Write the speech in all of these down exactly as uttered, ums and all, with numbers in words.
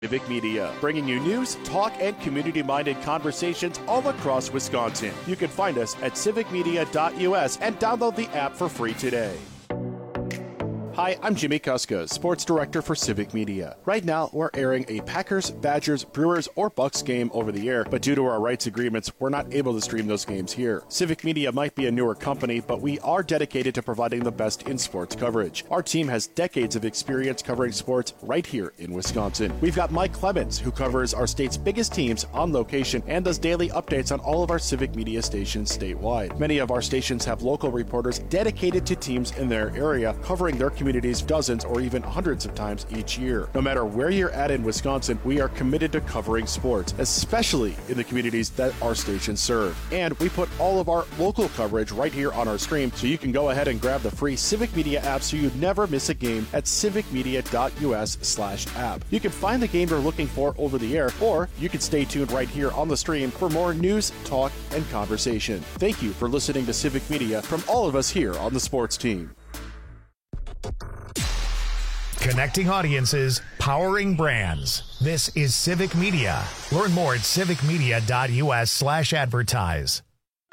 Civic Media, bringing you news, talk, and community-minded conversations all across Wisconsin. You can find us at civic media dot U S and download the app for free today. Hi, I'm Jimmy Kuska, Sports Director for Civic Media. Right now, we're airing a Packers, Badgers, Brewers, or Bucks game over the air, but due to our rights agreements, we're not able to stream those games here. Civic Media might be a newer company, but we are dedicated to providing the best in sports coverage. Our team has decades of experience covering sports right here in Wisconsin. We've got Mike Clemens, who covers our state's biggest teams on location and does daily updates on all of our Civic Media stations statewide. Many of our stations have local reporters dedicated to teams in their area, covering their communities dozens or even hundreds of times each year. No matter where you're at in Wisconsin, we are committed to covering sports, especially in the communities that our stations serve. And we put all of our local coverage right here on our stream, so you can go ahead and grab the free Civic Media app so you never miss a game at civic media dot U S slash app. You can find the game you're looking for over the air, or you can stay tuned right here on the stream for more news, talk, and conversation. Thank you for listening to Civic Media from all of us here on the sports team. Connecting audiences, powering brands. This is Civic Media. Learn more at civic media dot U S slash advertise.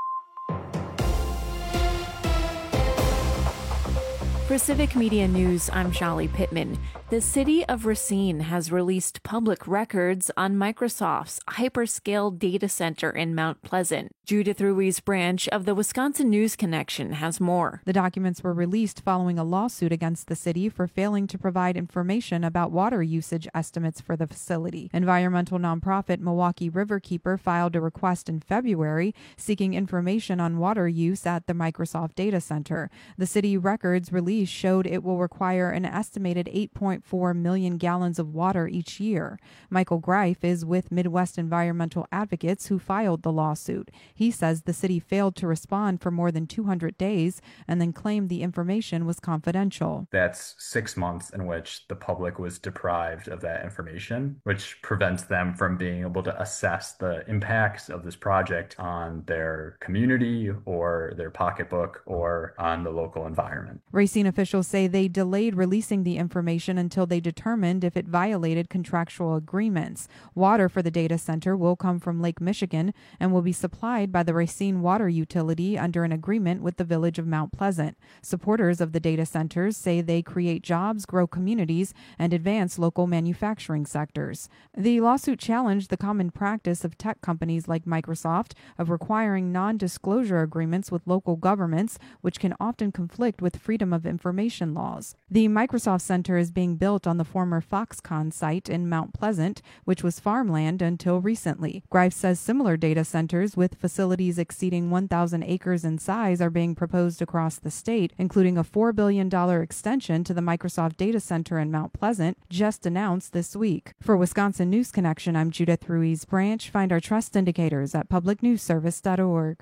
For Civic Media News, I'm Shali Pittman. The city of Racine has released public records on Microsoft's hyperscale data center in Mount Pleasant. Judith Ruiz Branch of the Wisconsin News Connection has more. The documents were released following a lawsuit against the city for failing to provide information about water usage estimates for the facility. Environmental nonprofit Milwaukee Riverkeeper filed a request in February seeking information on water use at the Microsoft data center. The city records release showed it will require an estimated eight point four million gallons of water each year. Michael Greif is with Midwest Environmental Advocates, who filed the lawsuit. He says the city failed to respond for more than two hundred days and then claimed the information was confidential. That's six months in which the public was deprived of that information, which prevents them from being able to assess the impacts of this project on their community or their pocketbook or on the local environment. Racine officials say they delayed releasing the information until they determined if it violated contractual agreements. Water for the data center will come from Lake Michigan and will be supplied by the Racine Water Utility under an agreement with the village of Mount Pleasant. Supporters of the data centers say they create jobs, grow communities, and advance local manufacturing sectors. The lawsuit challenged the common practice of tech companies like Microsoft of requiring non-disclosure agreements with local governments, which can often conflict with freedom of information laws. The Microsoft Center is being built on the former Foxconn site in Mount Pleasant, which was farmland until recently. Greif says similar data centers with facilities exceeding one thousand acres in size are being proposed across the state, including a four billion dollars extension to the Microsoft data center in Mount Pleasant, just announced this week. For Wisconsin News Connection, I'm Judith Ruiz Branch. Find our trust indicators at public news service dot org.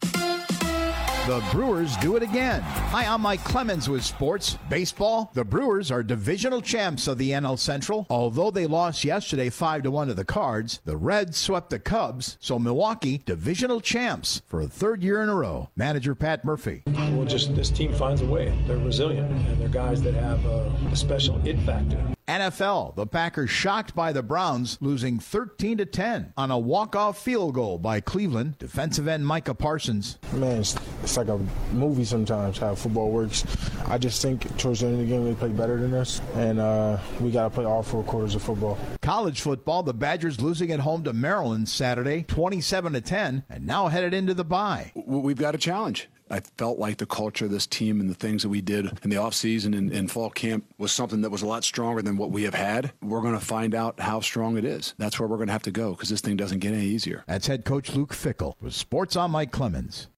The Brewers do it again. Hi, I'm Mike Clemens with Sports Baseball. The Brewers are divisional champs of the N L Central. Although they lost yesterday five to one to the Cards, the Reds swept the Cubs, so Milwaukee divisional champs for a third year in a row. Manager Pat Murphy. Well, just this team finds a way. They're resilient, and they're guys that have a, a special it factor. N F L, the Packers shocked by the Browns, losing thirteen to ten on a walk-off field goal by Cleveland defensive end Micah Parsons. Man, it's, it's like a movie sometimes how football works. I just think towards the end of the game they play better than us, and uh, we got to play all four quarters of football. College football, the Badgers losing at home to Maryland Saturday, twenty-seven to ten, and now headed into the bye. We've got a challenge. I felt like the culture of this team and the things that we did in the offseason and in fall camp was something that was a lot stronger than what we have had. We're going to find out how strong it is. That's where we're going to have to go because this thing doesn't get any easier. That's head coach Luke Fickell. With Sports on, Mike Clemens.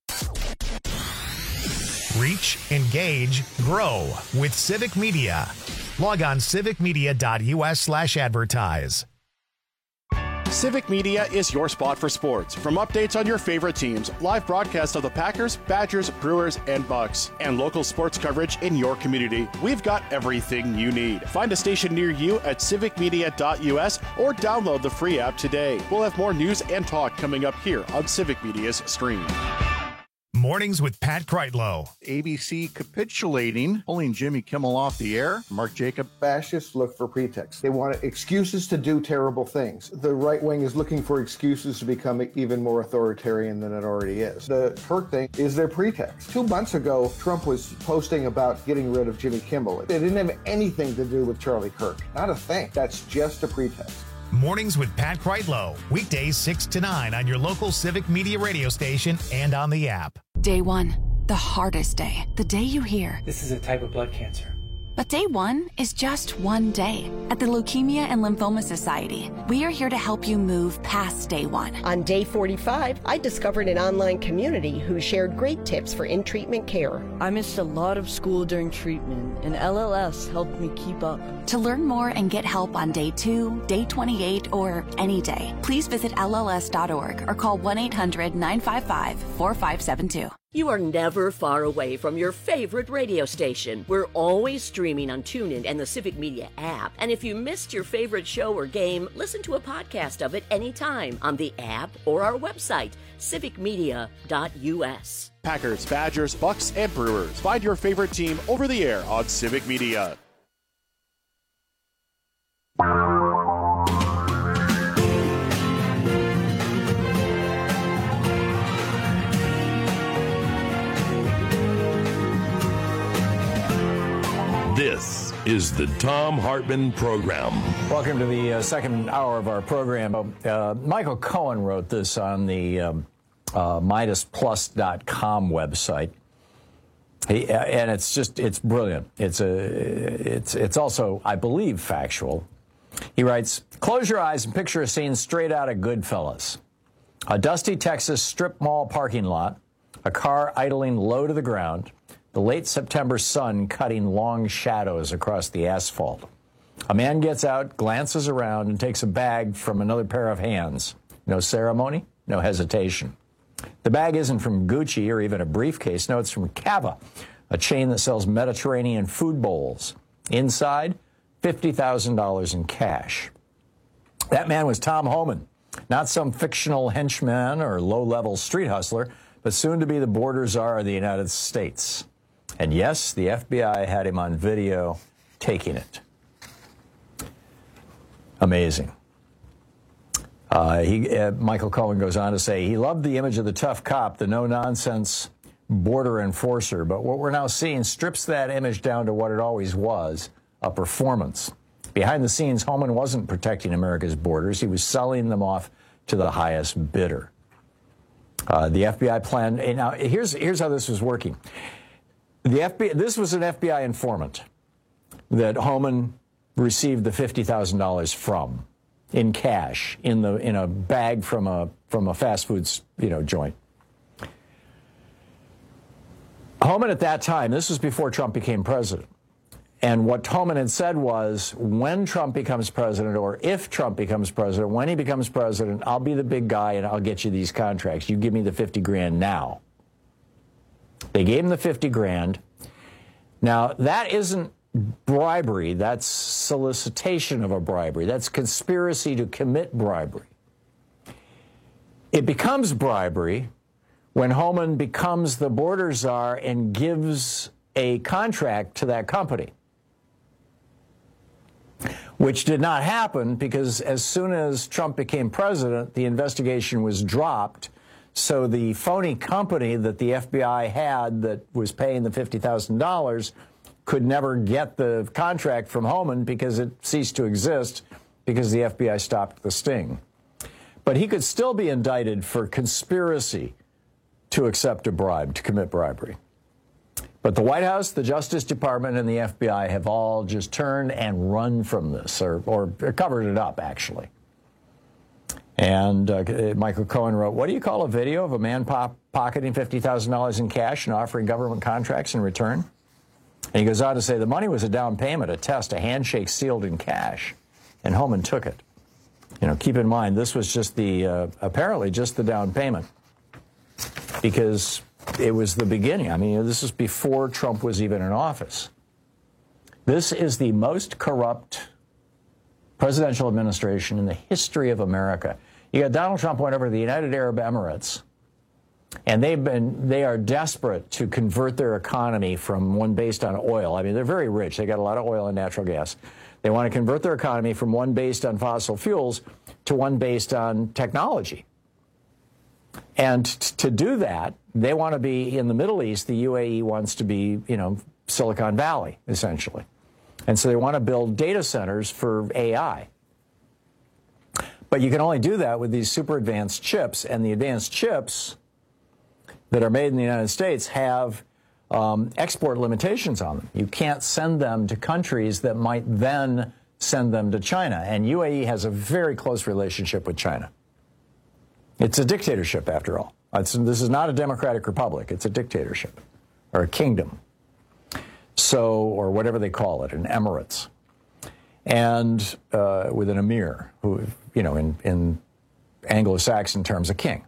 Reach, engage, grow with Civic Media. Log on civic media dot U S slash advertise. Civic Media is your spot for sports. From updates on your favorite teams, live broadcasts of the Packers, Badgers, Brewers, and Bucks, and local sports coverage in your community, we've got everything you need. Find a station near you at civic media dot U S or download the free app today. We'll have more news and talk coming up here on Civic Media's stream. Mornings with Pat Kreitlow. A B C capitulating, pulling Jimmy Kimmel off the air. Mark Jacob. Fascists look for pretexts. They want excuses to do terrible things. The right wing is looking for excuses to become even more authoritarian than it already is. The Turk thing is their pretext. Two months ago, Trump was posting about getting rid of Jimmy Kimmel. It didn't have anything to do with Charlie Kirk. Not a thing. That's just a pretext. Mornings with Pat Kreitlow. Weekdays six to nine on your local Civic Media radio station and on the app. Day one, the hardest day. The day you hear, this is a type of blood cancer. But day one is just one day. At the Leukemia and Lymphoma Society, we are here to help you move past day one. On day forty-five, I discovered an online community who shared great tips for in-treatment care. I missed a lot of school during treatment, and L L S helped me keep up. To learn more and get help on day two, day twenty-eight, or any day, please visit L L S dot org or call one eight hundred nine five five four five seven two. You are never far away from your favorite radio station. We're always streaming on TuneIn and the Civic Media app. And if you missed your favorite show or game, listen to a podcast of it anytime on the app or our website, civic media dot U S. Packers, Badgers, Bucks, and Brewers. Find your favorite team over the air on Civic Media. This is the Thom Hartmann Program. Welcome to the uh, second hour of our program. Uh, Michael Cohen wrote this on the um, uh, Midas Plus dot com website. He, uh, and it's just, it's brilliant. It's, a, it's, it's also, I believe, factual. He writes, close your eyes and picture a scene straight out of Goodfellas. A dusty Texas strip mall parking lot, a car idling low to the ground, the late September sun cutting long shadows across the asphalt. A man gets out, glances around, and takes a bag from another pair of hands. No ceremony, no hesitation. The bag isn't from Gucci or even a briefcase. No, it's from Cava, a chain that sells Mediterranean food bowls. Inside, fifty thousand dollars in cash. That man was Tom Homan, not some fictional henchman or low-level street hustler, but soon to be the border czar of the United States. And yes, the F B I had him on video taking it. Amazing. Uh, he, uh, Michael Cohen goes on to say, he loved the image of the tough cop, the no-nonsense border enforcer, but what we're now seeing strips that image down to what it always was, a performance. Behind the scenes, Homan wasn't protecting America's borders. He was selling them off to the highest bidder. Uh, the F B I planned, now here's, here's how this was working. The F B I, this was an F B I informant that Homan received the fifty thousand dollars from in cash in the in a bag from a from a fast foods you know joint. Homan at that time, this was before Trump became president, and what Homan had said was, when Trump becomes president, or if Trump becomes president, when he becomes president, I'll be the big guy and I'll get you these contracts. You give me the fifty grand now. They gave him the fifty grand. Now, that isn't bribery. That's solicitation of a bribery. That's conspiracy to commit bribery. It becomes bribery when Homan becomes the border czar and gives a contract to that company, which did not happen because as soon as Trump became president, the investigation was dropped. So the phony company that the F B I had that was paying the fifty thousand dollars could never get the contract from Homan because it ceased to exist because the F B I stopped the sting. But he could still be indicted for conspiracy to accept a bribe, to commit bribery. But the White House, the Justice Department, and the F B I have all just turned and run from this, or, or covered it up, actually. And uh, Michael Cohen wrote, what do you call a video of a man pop pocketing fifty thousand dollars in cash and offering government contracts in return? And he goes on to say, the money was a down payment, a test, a handshake sealed in cash. And Homan took it. You know, keep in mind, this was just the, uh, apparently just the down payment. Because it was the beginning. I mean, this is before Trump was even in office. This is the most corrupt presidential administration in the history of America. You got Donald Trump went over to the United Arab Emirates And they've been, they are desperate to convert their economy from one based on oil. I mean, they're very rich. They got a lot of oil and natural gas. They want to convert their economy from one based on fossil fuels to one based on technology. And t- to do that, they want to be in the Middle East. The U A E wants to be, you know, Silicon Valley, essentially. And so they want to build data centers for A I. But you can only do that with these super advanced chips, and the advanced chips that are made in the United States have um, export limitations on them. You can't send them to countries that might then send them to China. And U A E has a very close relationship with China. It's a dictatorship, after all. It's, this is not a democratic republic. It's a dictatorship, or a kingdom. So, or whatever they call it, an emirates. And uh, with an emir, who, you know, in, in Anglo-Saxon terms, a king.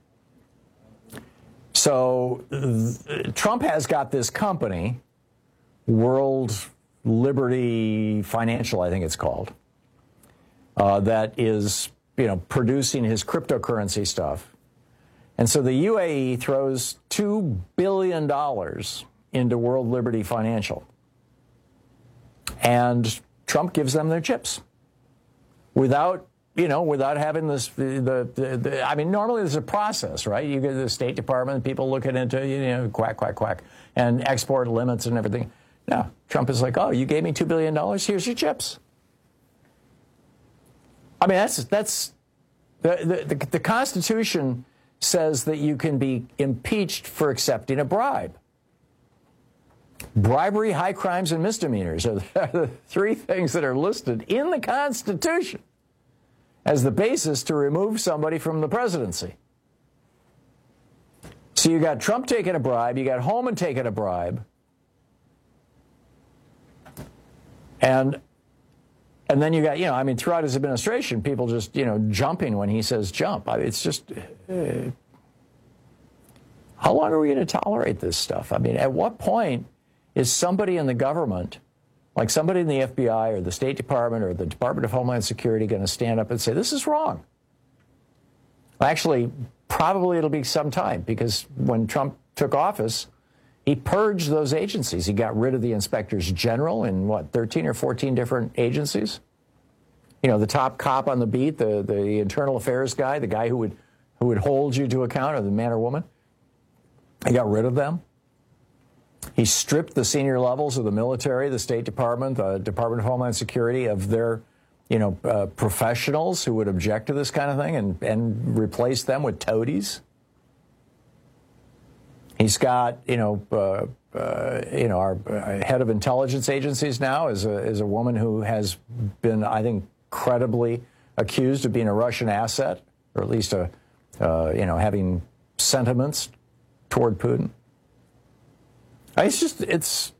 So th- Trump has got this company, World Liberty Financial, I think it's called, uh, that is, you know, producing his cryptocurrency stuff. And so the U A E throws two billion dollars into World Liberty Financial. And Trump gives them their chips without, you know, without having this, the, the, the, I mean, normally there's a process, right? You get the State Department, people looking into, you know, quack, quack, quack, and export limits and everything. No, Trump is like, oh, you gave me two billion dollars, here's your chips. I mean, that's, that's, the, the, the Constitution says that you can be impeached for accepting a bribe. Bribery, high crimes, and misdemeanors are the three things that are listed in the Constitution as the basis to remove somebody from the presidency. So you got Trump taking a bribe, you got Holman taking a bribe, and and then you got, you know, I mean, throughout his administration, people just, you know, jumping when he says jump. I mean, it's just, uh, how long are we going to tolerate this stuff? I mean, at what point is somebody in the government, like somebody in the F B I or the State Department or the Department of Homeland Security, going to stand up and say, this is wrong? Actually, probably it'll be some time, because when Trump took office, he purged those agencies. He got rid of the inspectors general in, what, thirteen or fourteen different agencies? You know, the top cop on the beat, the, the internal affairs guy, the guy who would, who would hold you to account, or the man or woman. He got rid of them. He stripped the senior levels of the military, the State Department, the Department of Homeland Security of their, you know, uh, professionals who would object to this kind of thing, and, and replaced them with toadies. He's got, you know, uh, uh, you know, our uh, head of intelligence agencies now is a, is a woman who has been, I think, credibly accused of being a Russian asset, or at least a, uh, you know, having sentiments toward Putin. It's just, it's,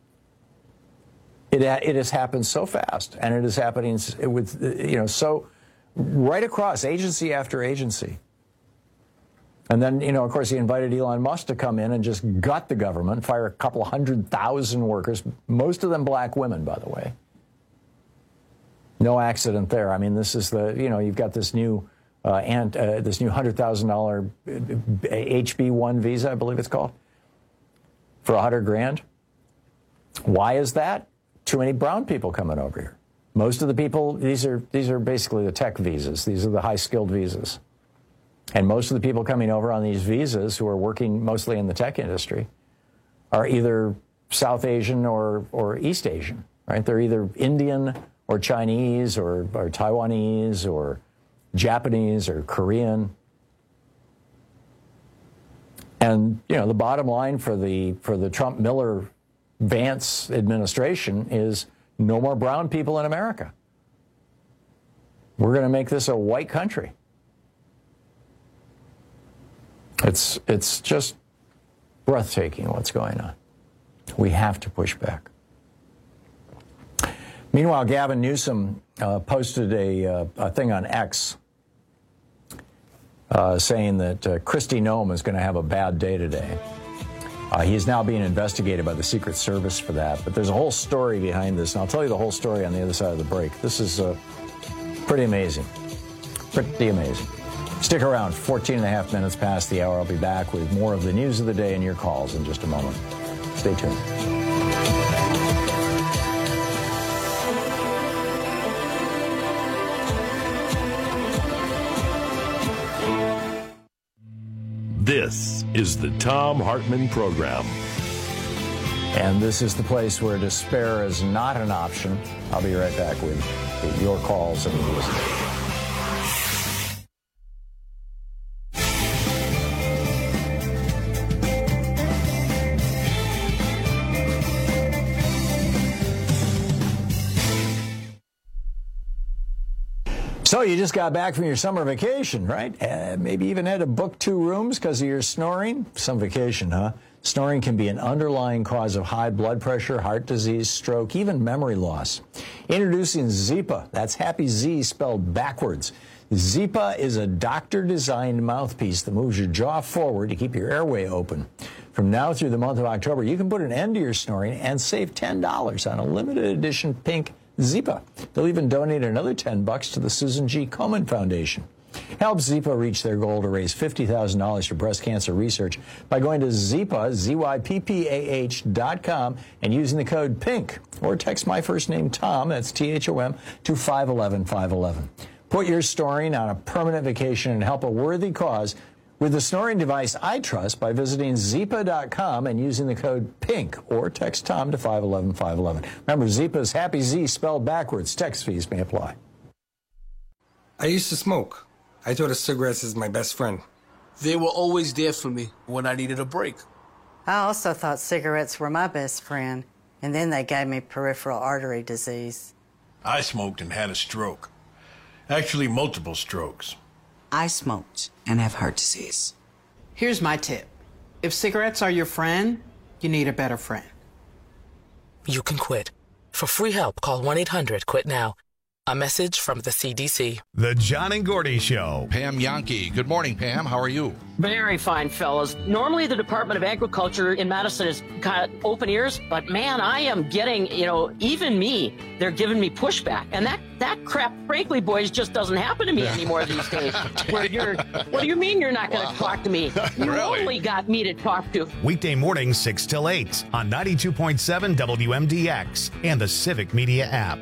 it, it has happened so fast, and it is happening with, you know, so right across agency after agency. And then, you know, of course, he invited Elon Musk to come in and just gut the government, fire a couple hundred thousand workers, most of them black women, by the way. No accident there. I mean, this is the, you know, you've got this new, uh, and uh, this new one hundred thousand dollars H B one visa, I believe it's called, for a hundred grand. Why is that? Too many brown people coming over here. Most of the people, these are these are basically the tech visas. These are the high-skilled visas. And most of the people coming over on these visas, who are working mostly in the tech industry, are either South Asian or, or East Asian, right? They're either Indian or Chinese or, or Taiwanese or Japanese or Korean. And, you know, the bottom line for the for the Trump-Miller-Vance administration is no more brown people in America. We're going to make this a white country. It's it's just breathtaking what's going on. We have to push back. Meanwhile, Gavin Newsom uh, posted a, uh, a thing on X uh, saying that uh, Kristi Noem is going to have a bad day today. Uh, he is now being investigated by the Secret Service for that. But there's a whole story behind this, and I'll tell you the whole story on the other side of the break. This is uh, pretty amazing. Pretty amazing. Stick around. fourteen and a half minutes past the hour. I'll be back with more of the news of the day and your calls in just a moment. Stay tuned. This is the Thom Hartmann Program. And this is the place where despair is not an option. I'll be right back with your calls and the news. So you just got back from your summer vacation, right? Uh, maybe even had to book two rooms because of your snoring? Some vacation, huh? Snoring can be an underlying cause of high blood pressure, heart disease, stroke, even memory loss. Introducing Zypa. That's Happy Z spelled backwards. Zypa is a doctor-designed mouthpiece that moves your jaw forward to keep your airway open. From now through the month of October, you can put an end to your snoring and save ten dollars on a limited edition pink Zypa. They'll even donate another ten bucks to the Susan G. Komen Foundation. Help Zypa reach their goal to raise fifty thousand dollars for breast cancer research by going to Zypa, Z Y P P A H dot com and using the code PINK. Or text my first name, Tom, that's T H O M, to five one one five one one. Put your snoring on a permanent vacation and help a worthy cause with the snoring device I trust by visiting Zypa dot com and using the code PINK or text Tom to five one one five one one. Remember, Zypa is Happy Z spelled backwards. Text fees may apply. I used to smoke. I thought of cigarettes as my best friend. They were always there for me when I needed a break. I also thought cigarettes were my best friend, and then they gave me peripheral artery disease. I smoked and had a stroke. Actually, multiple strokes. I smoked and have heart disease. Here's my tip. If cigarettes are your friend, you need a better friend. You can quit. For free help, call one eight hundred quit now. A message from the C D C. The John and Gordy Show. Pam Yankee. Good morning, Pam. How are you? Very fine, fellas. Normally, the Department of Agriculture in Madison has got open ears, but man, I am getting, you know, even me, they're giving me pushback. And that, that crap, frankly, boys, just doesn't happen to me anymore these days. Where you're, what do you mean you're not going to talk to me? You really? Only got me to talk to. Weekday mornings, six till eight on ninety-two point seven W M D X and the Civic Media app.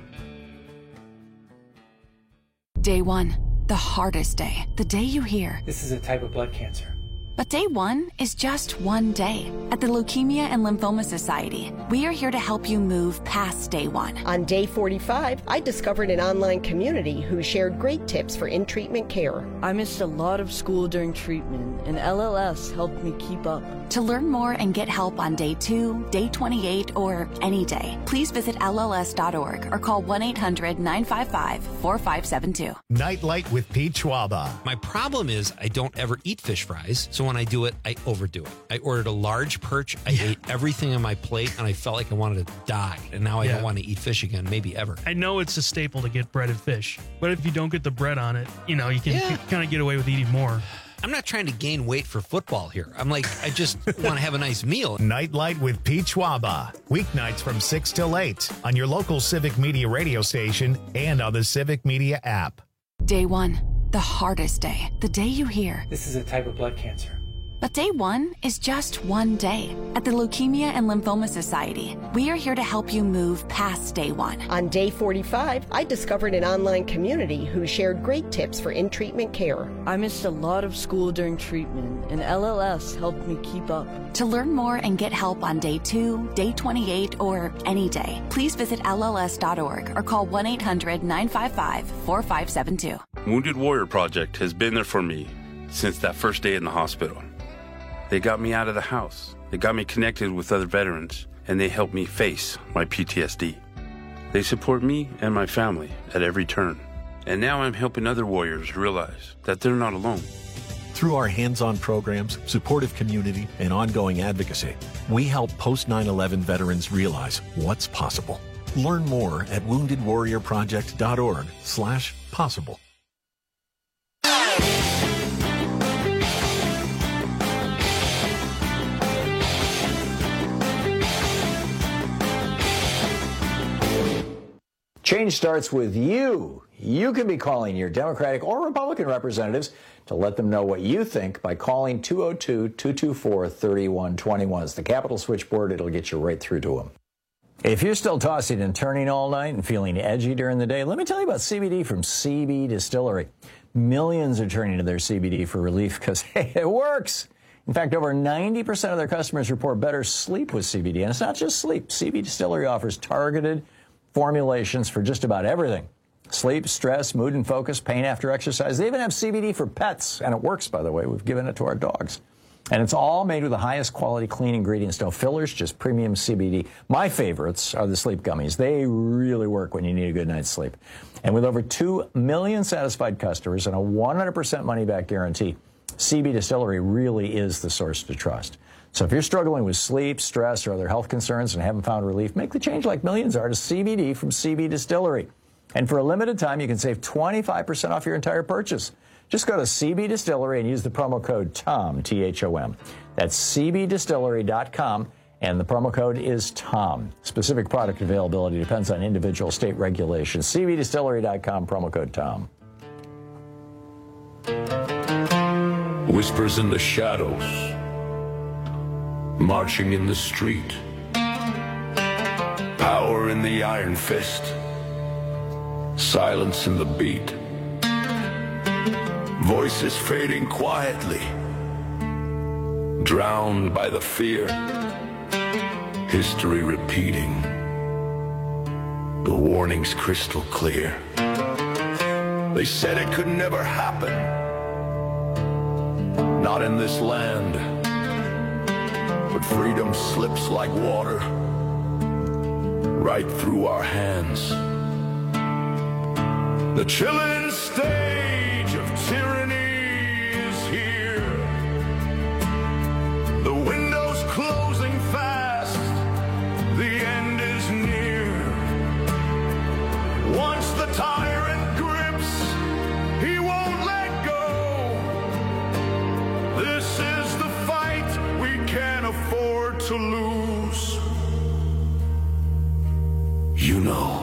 Day one, the hardest day, the day you hear. This is a type of blood cancer. But day one is just one day. At the Leukemia and Lymphoma Society, we are here to help you move past day one. On day forty-five, I discovered an online community who shared great tips for in-treatment care. I missed a lot of school during treatment, and L L S helped me keep up. To learn more and get help on day two, day twenty-eight, or any day, please visit L L S dot org or call one eight hundred nine five five four five seven two. Nightlight with Pete Schwaba. My problem is I don't ever eat fish fries, so when I do it, I overdo it. I ordered a large perch. I yeah. ate everything on my plate, and I felt like I wanted to die. And now I yeah. don't want to eat fish again, maybe ever. I know it's a staple to get breaded fish, but if you don't get the bread on it, you know, you can yeah. kind of get away with eating more. I'm not trying to gain weight for football here. I'm like, I just want to have a nice meal. Nightlight with Pete Schwaba. Weeknights from six till eight on your local Civic Media radio station and on the Civic Media app. Day one, the hardest day, the day you hear. This is a type of blood cancer. But day one is just one day. At the Leukemia and Lymphoma Society, we are here to help you move past day one. On day forty-five, I discovered an online community who shared great tips for in-treatment care. I missed a lot of school during treatment, and L L S helped me keep up. To learn more and get help on day two, day twenty-eight, or any day, please visit L L S dot org or call one eight hundred nine five five four five seven two. Wounded Warrior Project has been there for me since that first day in the hospital. They got me out of the house. They got me connected with other veterans, and they helped me face my P T S D. They support me and my family at every turn. And now I'm helping other warriors realize that they're not alone. Through our hands-on programs, supportive community, and ongoing advocacy, we help post nine eleven veterans realize what's possible. Learn more at wounded warrior project dot org slash possible. Change starts with you. You can be calling your Democratic or Republican representatives to let them know what you think by calling two oh two, two two four, three one two one. It's the Capitol switchboard. It'll get you right through to them. If you're still tossing and turning all night and feeling edgy during the day, let me tell you about C B D from C B Distillery. Millions are turning to their C B D for relief because, hey, it works. In fact, over ninety percent of their customers report better sleep with C B D. And it's not just sleep. C B Distillery offers targeted formulations for just about everything. Sleep, stress, mood and focus, pain after exercise. They even have C B D for pets. And it works, by the way. We've given it to our dogs. And it's all made with the highest quality clean ingredients. No fillers, just premium C B D. My favorites are the sleep gummies. They really work when you need a good night's sleep. And with over two million satisfied customers and a one hundred percent money-back guarantee, C B Distillery really is the source to trust. So if you're struggling with sleep, stress, or other health concerns and haven't found relief, make the change like millions are to C B D from C B Distillery. And for a limited time, you can save twenty-five percent off your entire purchase. Just go to C B Distillery and use the promo code TOM, T H O M. That's C B distillery dot com, and the promo code is TOM. Specific product availability depends on individual state regulations. C B distillery dot com, promo code TOM. Whispers in the shadows, marching in the street, power in the iron fist, silence in the beat, voices fading quietly, drowned by the fear, history repeating, the warnings crystal clear. They said it could never happen, not in this land, but freedom slips like water right through our hands. The chilling stage of tyranny is here. The window's closing fast, the end is near. Once the tyrant grips, he won't let go. This is the fight we can't afford to lose. You know.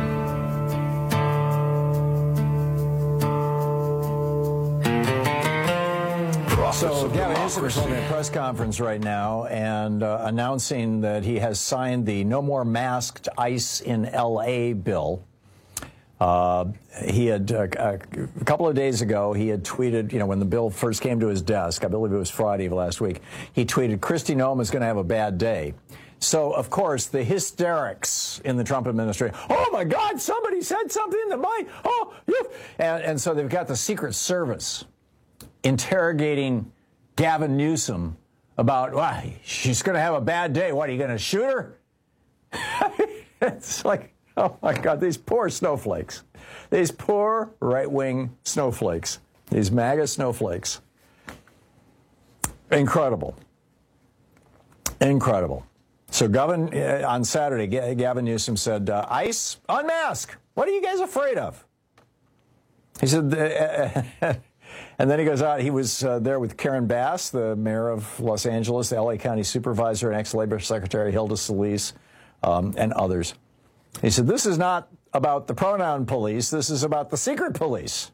So Gavin Newsom is holding a press conference right now and uh, announcing that he has signed the No More Masked ICE in L A bill. Uh, he had, uh, a couple of days ago, he had tweeted, you know, when the bill first came to his desk, I believe it was Friday of last week, he tweeted, Kristi Noem is going to have a bad day. So, of course, the hysterics in the Trump administration, oh, my God, somebody said something that might, oh, yeah. And, and so they've got the Secret Service interrogating Gavin Newsom about, well, she's going to have a bad day. What, are you going to shoot her? It's like, oh, my God, these poor snowflakes. These poor right-wing snowflakes. These MAGA snowflakes. Incredible. Incredible. So Gavin, uh, on Saturday, G- Gavin Newsom said, uh, ICE, unmask. What are you guys afraid of? He said... Uh, And then he goes out, he was uh, there with Karen Bass, the mayor of Los Angeles, the L A County supervisor, and ex-labor secretary Hilda Solis, um, and others. He said, this is not about the pronoun police, this is about the secret police.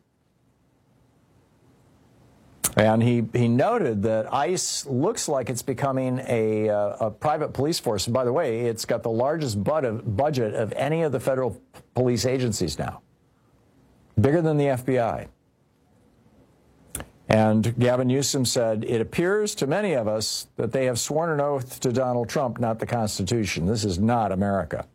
And he, he noted that ICE looks like it's becoming a, uh, a private police force. And by the way, it's got the largest bud- budget of any of the federal police agencies now. Bigger than the F B I. And Gavin Newsom said, it appears to many of us that they have sworn an oath to Donald Trump, not the Constitution. This is not America.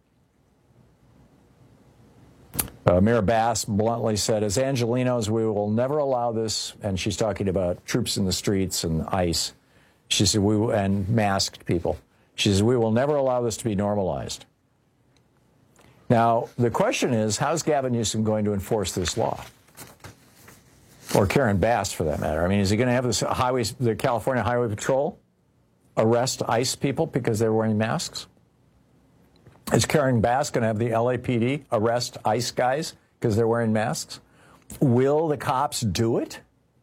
Uh, Mayor Bass bluntly said, as Angelenos, we will never allow this. And she's talking about troops in the streets and ICE. She said, we and masked people. She says, we will never allow this to be normalized. Now, the question is, how's Gavin Newsom going to enforce this law? Or Karen Bass, for that matter. I mean, is he going to have this highways, the California Highway Patrol arrest ICE people because they're wearing masks? Is Karen Bass going to have the L A P D arrest ICE guys because they're wearing masks? Will the cops do it?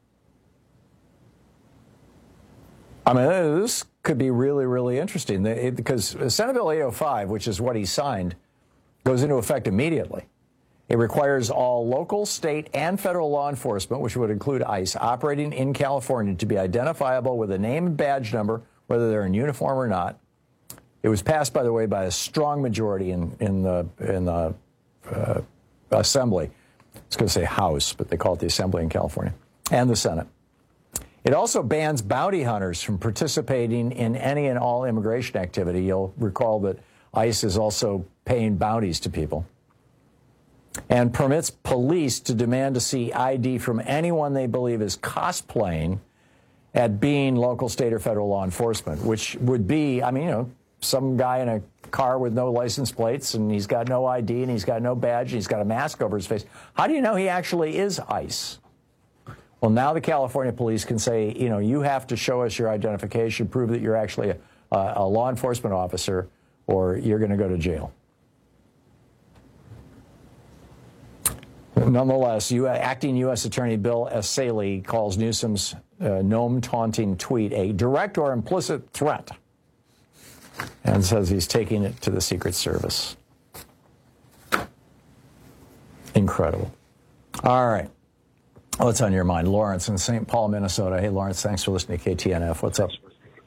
I mean, this could be really, really interesting because Senate Bill eight oh five, which is what he signed, goes into effect immediately. It requires all local, state, and federal law enforcement, which would include ICE, operating in California to be identifiable with a name and badge number, whether they're in uniform or not. It was passed, by the way, by a strong majority in, in the, in the uh, Assembly. I was going to say House, but they call it the Assembly in California, and the Senate. It also bans bounty hunters from participating in any and all immigration activity. You'll recall that ICE is also paying bounties to people. And permits police to demand to see I D from anyone they believe is cosplaying at being local, state, or federal law enforcement, which would be, I mean, you know, some guy in a car with no license plates, and he's got no I D, and he's got no badge, and he's got a mask over his face. How do you know he actually is ICE? Well, now the California police can say, you know, you have to show us your identification, prove that you're actually a, a law enforcement officer, or you're going to go to jail. Nonetheless, U- Acting U S Attorney Bill Essayli calls Newsom's uh, gnome-taunting tweet a direct or implicit threat and says he's taking it to the Secret Service. Incredible. All right. What's on your mind? Lawrence in Saint Paul, Minnesota. Hey, Lawrence, thanks for listening to K T N F. What's up?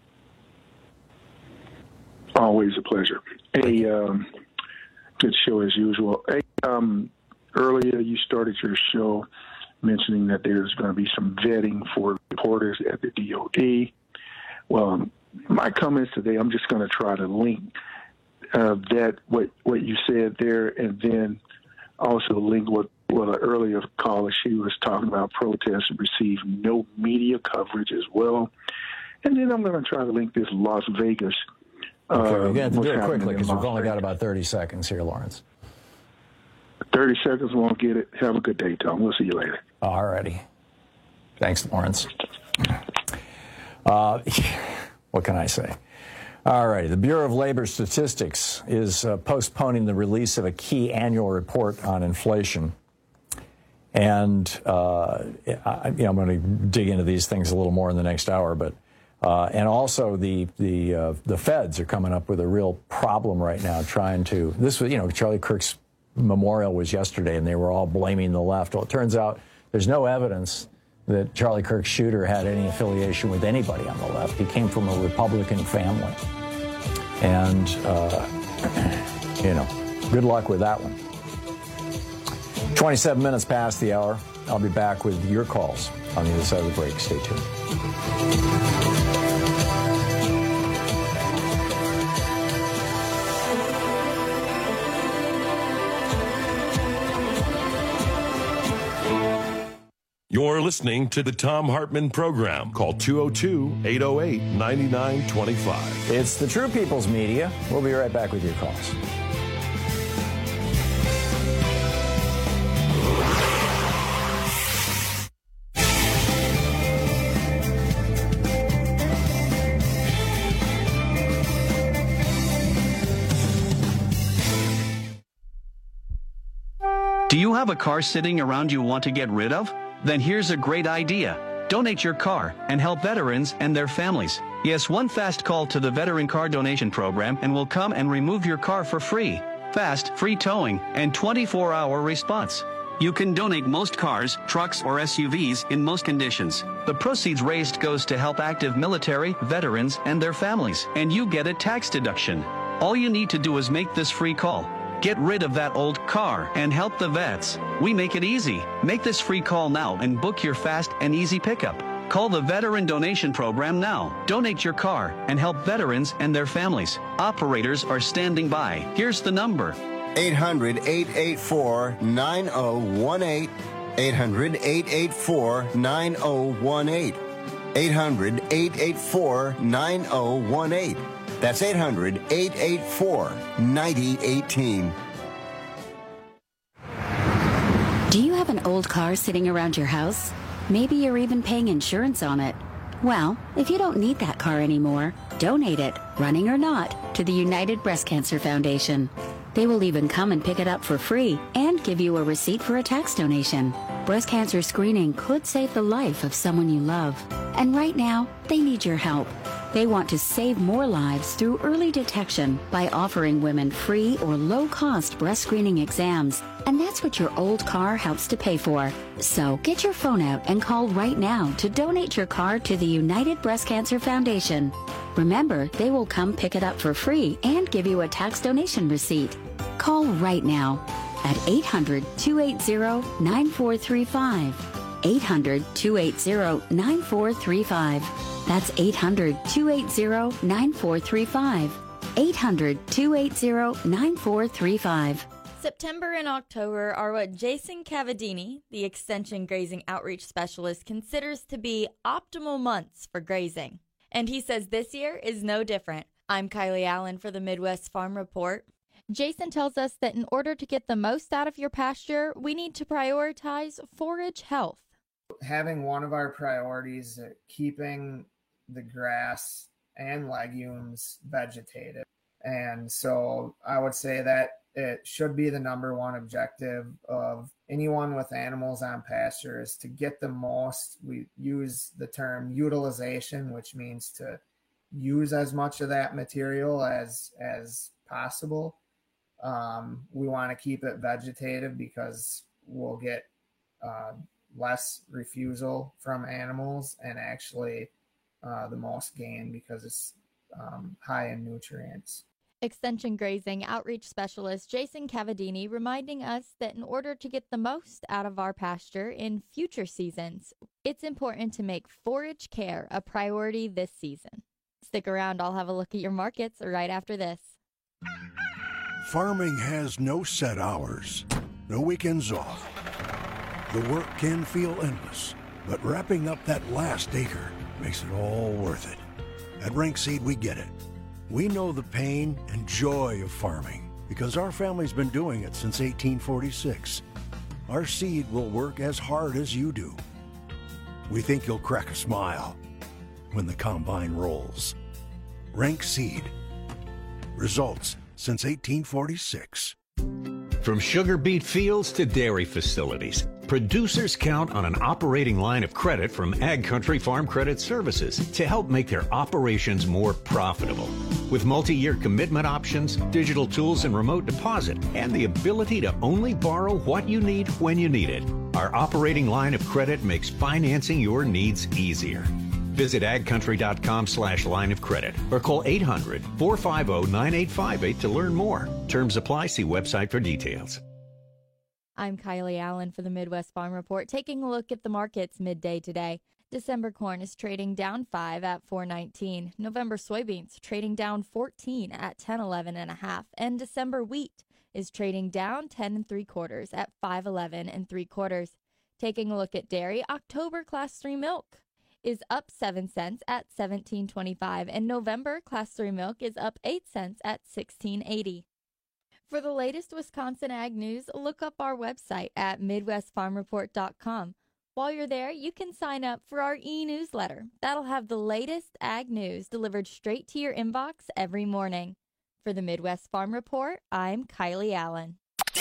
Always a pleasure. A um, good show as usual. Hey, um, earlier you started your show mentioning that there's going to be some vetting for reporters at the D O D. Well, my comments today, I'm just going to try to link uh, that, what, what you said there, and then also link what, what an earlier caller, she was talking about protests receive no media coverage as well. And then I'm going to try to link this Las Vegas. Okay, uh, we're going to do it quickly because we've only got about thirty seconds here, Lawrence. thirty seconds won't get it. Have a good day, Tom. We'll see you later. All righty. Thanks, Lawrence. Uh, what can I say? All righty. The Bureau of Labor Statistics is uh, postponing the release of a key annual report on inflation. And uh, I, you know, I'm going to dig into these things a little more in the next hour, but Uh, and also, the the uh, the feds are coming up with a real problem right now, trying to. This was, you know, Charlie Kirk's memorial was yesterday, and they were all blaming the left. Well, it turns out there's no evidence that Charlie Kirk's shooter had any affiliation with anybody on the left. He came from a Republican family, and uh, you know, good luck with that one. twenty-seven minutes past the hour. I'll be back with your calls on the other side of the break. Stay tuned. You're listening to the Thom Hartmann Program. Call two oh two, eight oh eight, nine nine two five. It's the True People's Media. We'll be right back with your calls. Do you have a car sitting around you want to get rid of? Then here's a great idea. Donate your car and help veterans and their families. Yes, one fast call to the Veteran Car Donation Program and we'll come and remove your car for free. Fast, free towing, and twenty-four hour response. You can donate most cars, trucks, or S U Vs in most conditions. The proceeds raised goes to help active military, veterans, and their families, and you get a tax deduction. All you need to do is make this free call. Get rid of that old car and help the vets. We make it easy. Make this free call now and book your fast and easy pickup. Call the Veteran Donation Program now. Donate your car and help veterans and their families. Operators are standing by. Here's the number. eight hundred, eight eight four, nine oh one eight. eight hundred, eight eight four, nine oh one eight. eight hundred, eight eight four, nine oh one eight. That's eight hundred, eight eight four, nine oh one eight. Do you have an old car sitting around your house? Maybe you're even paying insurance on it. Well, if you don't need that car anymore, donate it, running or not, to the United Breast Cancer Foundation. They will even come and pick it up for free and give you a receipt for a tax donation. Breast cancer screening could save the life of someone you love. And right now, they need your help. They want to save more lives through early detection by offering women free or low-cost breast screening exams. And that's what your old car helps to pay for. So get your phone out and call right now to donate your car to the United Breast Cancer Foundation. Remember, they will come pick it up for free and give you a tax donation receipt. Call right now at eight hundred, two eight zero, nine four three five. eight hundred, two eight zero, nine four three five. That's eight hundred, two eight zero, nine four three five. eight hundred, two eight zero, nine four three five. September and October are what Jason Cavadini, the Extension Grazing Outreach Specialist, considers to be optimal months for grazing. And he says this year is no different. I'm Kylie Allen for the Midwest Farm Report. Jason tells us that in order to get the most out of your pasture, we need to prioritize forage health. Having one of our priorities, uh, keeping the grass and legumes vegetative. And so I would say that it should be the number one objective of anyone with animals on pasture is to get the most. We use the term utilization, which means to use as much of that material as as possible. Um, we want to keep it vegetative because we'll get uh, less refusal from animals and actually uh, the most gain because it's um, high in nutrients. Extension Grazing Outreach Specialist Jason Cavadini reminding us that in order to get the most out of our pasture in future seasons, it's important to make forage care a priority this season. Stick around, I'll have a look at your markets right after this. Farming has no set hours, no weekends off. The work can feel endless, but wrapping up that last acre makes it all worth it. At Rank Seed, we get it. We know the pain and joy of farming because our family's been doing it since eighteen forty-six. Our seed will work as hard as you do. We think you'll crack a smile when the combine rolls. Rank Seed. Results since eighteen forty-six. From sugar beet fields to dairy facilities, producers count on an operating line of credit from Ag Country Farm Credit Services to help make their operations more profitable. With multi-year commitment options, digital tools and remote deposit, and the ability to only borrow what you need when you need it, our operating line of credit makes financing your needs easier. Visit agcountry.com slash line of credit or call eight hundred, four five zero, nine eight five eight to learn more. Terms apply. See website for details. I'm Kylie Allen for the Midwest Farm Report, taking a look at the markets midday today. December corn is trading down five at four nineteen. November soybeans trading down fourteen at ten eleven and a half, and December wheat is trading down ten and three quarters at five eleven and three quarters. Taking a look at dairy, October class three milk is up seven cents at seventeen twenty-five, and November class three milk is up eight cents at sixteen eighty. For the latest Wisconsin ag news, look up our website at midwest farm report dot com. While you're there, you can sign up for our e-newsletter. That'll have the latest ag news delivered straight to your inbox every morning. For the Midwest Farm Report, I'm Kylie Allen.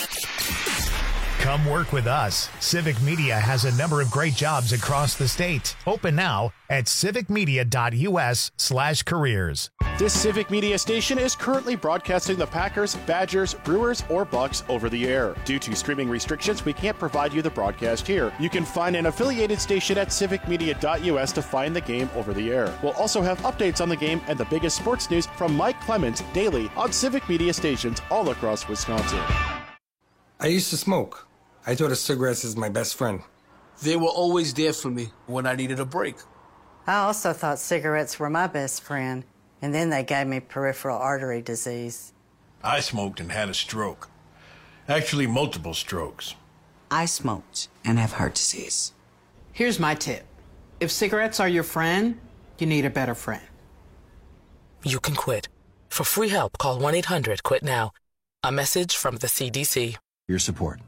Come work with us. Civic Media has a number of great jobs across the state. Open now at civicmedia.us slash careers. This Civic Media station is currently broadcasting the Packers, Badgers, Brewers, or Bucks over the air. Due to streaming restrictions, we can't provide you the broadcast here. You can find an affiliated station at civicmedia.us to find the game over the air. We'll also have updates on the game and the biggest sports news from Mike Clemens daily on Civic Media stations all across Wisconsin. I used to smoke. I thought of cigarettes as my best friend. They were always there for me when I needed a break. I also thought cigarettes were my best friend, and then they gave me peripheral artery disease. I smoked and had a stroke. Actually, multiple strokes. I smoked and have heart disease. Here's my tip. If cigarettes are your friend, you need a better friend. You can quit. For free help, call one eight hundred quit now. A message from the C D C. Your support.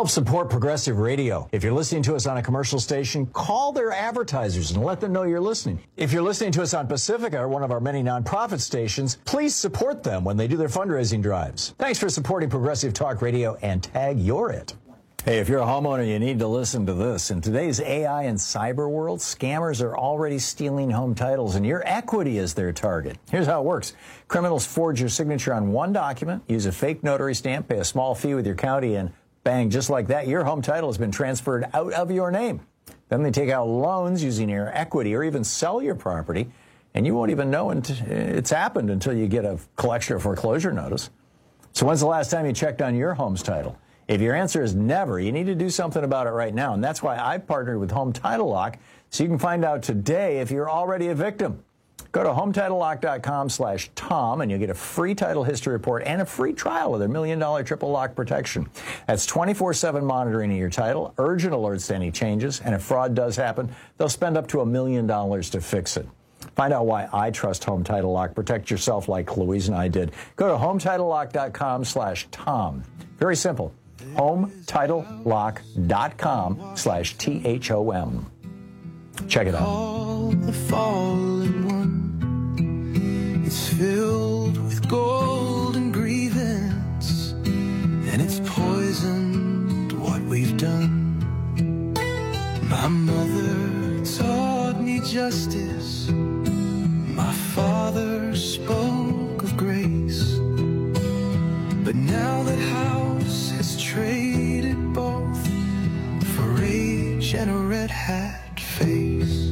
Help support Progressive Radio. If you're listening to us on a commercial station, call their advertisers and let them know you're listening. If you're listening to us on Pacifica, or one of our many nonprofit stations, please support them when they do their fundraising drives. Thanks for supporting Progressive Talk Radio, and tag you're it. Hey, if you're a homeowner, you need to listen to this. In today's A I and cyber world, scammers are already stealing home titles, and your equity is their target. Here's how it works. Criminals forge your signature on one document, use a fake notary stamp, pay a small fee with your county, and bang, just like that, your home title has been transferred out of your name. Then they take out loans using your equity or even sell your property, and you won't even know it's happened until you get a collection or foreclosure notice. So when's the last time you checked on your home's title? If your answer is never, you need to do something about it right now, and that's why I've partnered with Home Title Lock, so you can find out today if you're already a victim. Go to home title lock dot com slash Tom, and you'll get a free title history report and a free trial with their million dollar triple lock protection. That's twenty-four seven monitoring of your title, urgent alerts to any changes, and if fraud does happen, they'll spend up to a million dollars to fix it. Find out why I trust Home Title Lock. Protect yourself like Louise and I did. Go to home title lock dot com slash Tom. Very simple. home title lock dot com slash T H O M. Check it out. The fallen one is filled with golden grievance, and it's poisoned what we've done. My mother taught me justice, my father spoke of grace, but now that house has traded both for rage and a red hat face.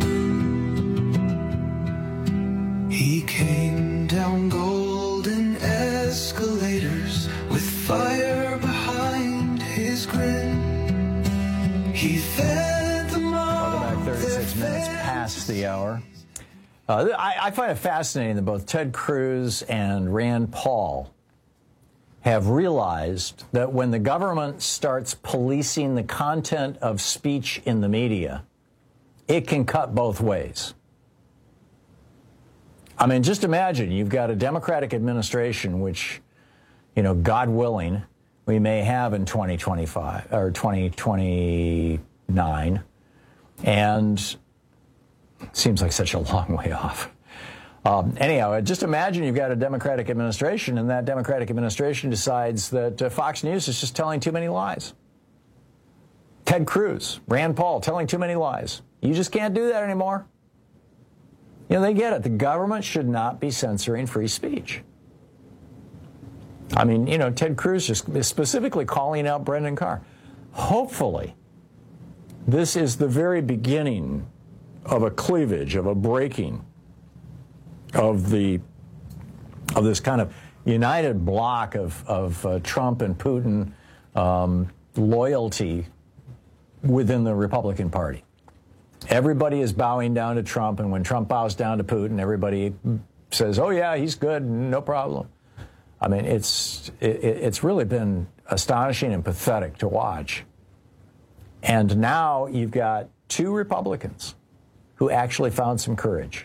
He came down golden escalators with fire behind his grin. He fed the mob. Welcome back, thirty-six minutes past the hour. Uh, I, I find it fascinating that both Ted Cruz and Rand Paul have realized that when the government starts policing the content of speech in the media, it can cut both ways. I mean, just imagine you've got a Democratic administration, which, you know, God willing, we may have in twenty twenty-five or twenty twenty-nine, and seems like such a long way off. Um, anyhow, just imagine you've got a Democratic administration, and that Democratic administration decides that uh, Fox News is just telling too many lies. Ted Cruz, Rand Paul, telling too many lies. You just can't do that anymore. You know, they get it. The government should not be censoring free speech. I mean, you know, Ted Cruz just is specifically calling out Brendan Carr. Hopefully, this is the very beginning of a cleavage, of a breaking of the of this kind of united bloc of, of uh, Trump and Putin um, loyalty within the Republican Party. Everybody is bowing down to Trump, and when Trump bows down to Putin, everybody says, oh, yeah, he's good, no problem. I mean, it's it, it's really been astonishing and pathetic to watch. And now you've got two Republicans who actually found some courage.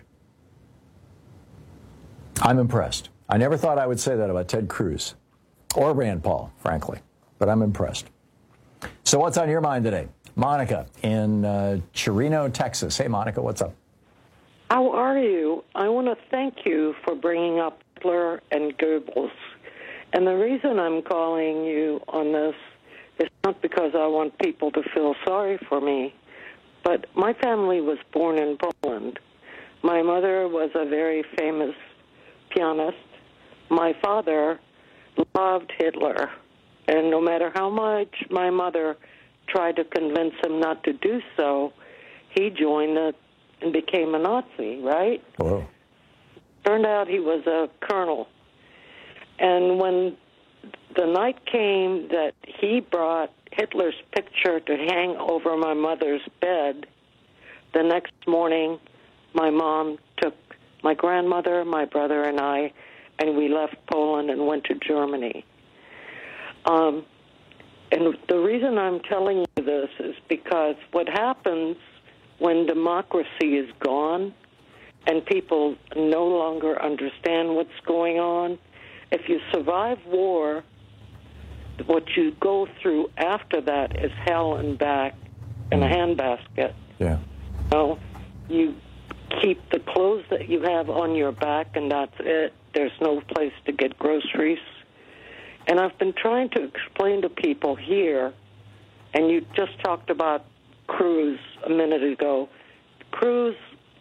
I'm impressed. I never thought I would say that about Ted Cruz or Rand Paul, frankly, but I'm impressed. So what's on your mind today? Monica in uh, Chirino, Texas. Hey, Monica, what's up? How are you? I want to thank you for bringing up Hitler and Goebbels. And the reason I'm calling you on this is not because I want people to feel sorry for me, but my family was born in Poland. My mother was a very famous pianist. My father loved Hitler, and no matter how much my mother tried to convince him not to do so, he joined the, and became a Nazi, right? Whoa. Turned out he was a colonel. And when the night came that he brought Hitler's picture to hang over my mother's bed, the next morning my mom took my grandmother, my brother, and I, and we left Poland and went to Germany. Um, and the reason I'm telling you this is because what happens when democracy is gone and people no longer understand what's going on, if you survive war, what you go through after that is hell and back in a handbasket. Yeah. You know, you keep the clothes that you have on your back, and that's it. There's no place to get groceries. And I've been trying to explain to people here, and you just talked about Cruz a minute ago. Cruz,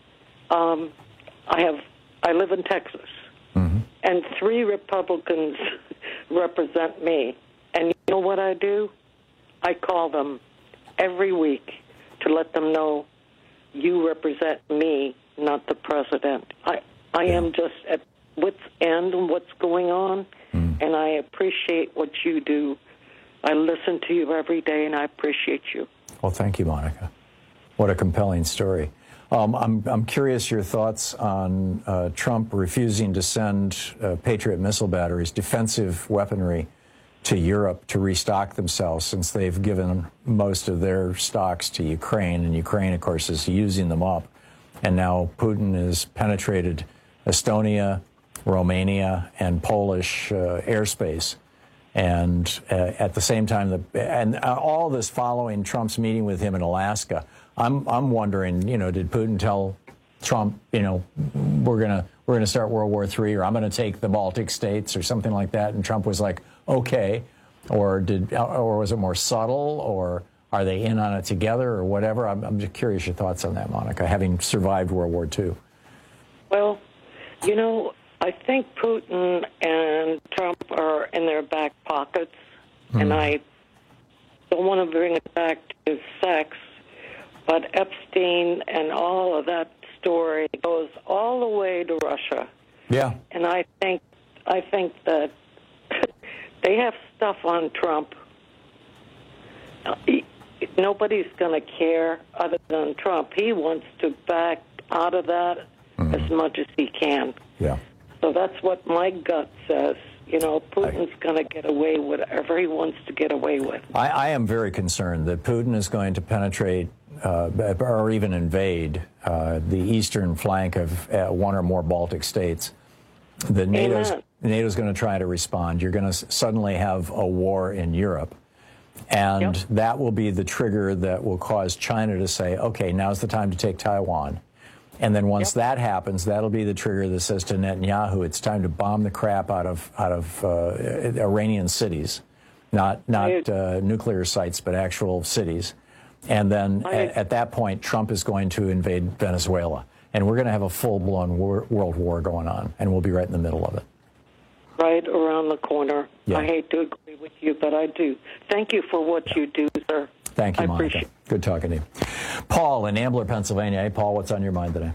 um, I have, I live in Texas, mm-hmm. and three Republicans represent me. And you know what I do? I call them every week to let them know you represent me, not the president. I, I yeah. am just at wit's end on what's going on, mm. and I appreciate what you do. I listen to you every day, and I appreciate you. Well, thank you, Monica. What a compelling story. Um, I'm, I'm curious your thoughts on uh, Trump refusing to send uh, Patriot missile batteries, defensive weaponry, to Europe to restock themselves, since they've given most of their stocks to Ukraine, and Ukraine, of course, is using them up. And now Putin has penetrated Estonia, Romania, and Polish uh, airspace. And uh, at the same time, the, and all this following Trump's meeting with him in Alaska. I'm I'm wondering, you know, did Putin tell Trump, you know, we're gonna we're gonna start World War Three, or I'm gonna take the Baltic states, or something like that? And Trump was like, okay, or did or was it more subtle, or are they in on it together, or whatever? I'm, I'm just curious your thoughts on that, Monica, having survived World War Two. Well, you know, I think Putin and Trump are in their back pockets, mm. and I don't want to bring it back to sex, but Epstein and all of that story goes all the way to Russia. Yeah. And I think I think that they have stuff on Trump. He, nobody's going to care other than Trump. He wants to back out of that mm. as much as he can. Yeah. So that's what my gut says. You know, Putin's going to get away with whatever he wants to get away with. I, I am very concerned that Putin is going to penetrate uh, or even invade uh, the eastern flank of uh, one or more Baltic states. That NATO's, NATO's going to try to respond. You're going to suddenly have a war in Europe. And yep. that will be the trigger that will cause China to say, okay, now's the time to take Taiwan. And then once yep. that happens, that'll be the trigger that says to Netanyahu, it's time to bomb the crap out of out of uh, Iranian cities, not not uh, nuclear sites, but actual cities. And then at, at that point, Trump is going to invade Venezuela, and we're going to have a full-blown war, world war going on, and we'll be right in the middle of it. Right around the corner. Yeah. I hate to agree with you, but I do. Thank you for what yeah. you do, sir. Thank you, I Monica. appreciate it. Good talking to you. Paul in Ambler, Pennsylvania. Hey, Paul, what's on your mind today?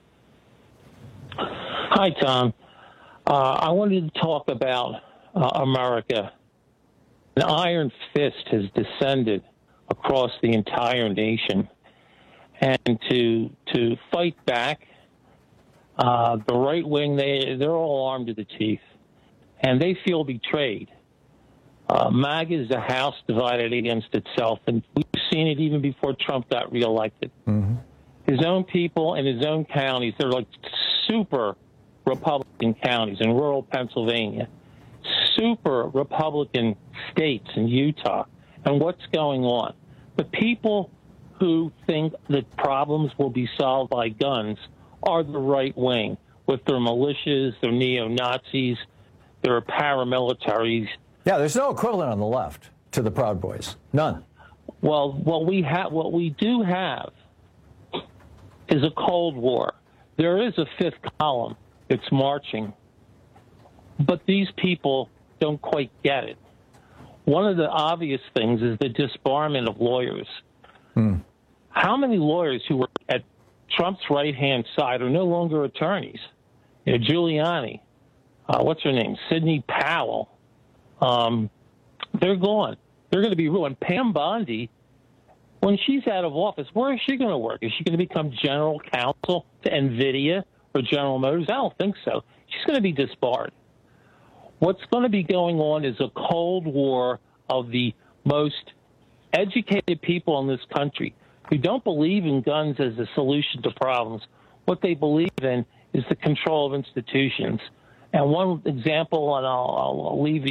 Hi, Tom. Uh, I wanted to talk about uh, America. An iron fist has descended across the entire nation. And to to fight back, uh, the right wing, they, they're all armed to the teeth. And they feel betrayed. Uh, MAGA is a house divided against itself, and we've seen it even before Trump got reelected. Mm-hmm. His own people in his own counties, they're like super Republican counties in rural Pennsylvania, super Republican states in Utah. And what's going on? The people who think that problems will be solved by guns are the right wing, with their militias, their neo-Nazis, their paramilitaries. Yeah, there's no equivalent on the left to the Proud Boys. None. Well, what we have, what we do have, is a Cold War. There is a fifth column that's marching, but these people don't quite get it. One of the obvious things is the disbarment of lawyers. Hmm. How many lawyers who were at Trump's right-hand side are no longer attorneys? You know, Giuliani, uh, what's her name, Sidney Powell. Um, they're gone. They're going to be ruined. Pam Bondi, when she's out of office, where is she going to work? Is she going to become general counsel to NVIDIA or General Motors? I don't think so. She's going to be disbarred. What's going to be going on is a Cold War of the most educated people in this country who don't believe in guns as a solution to problems. What they believe in is the control of institutions. And one example, and I'll, I'll leave you with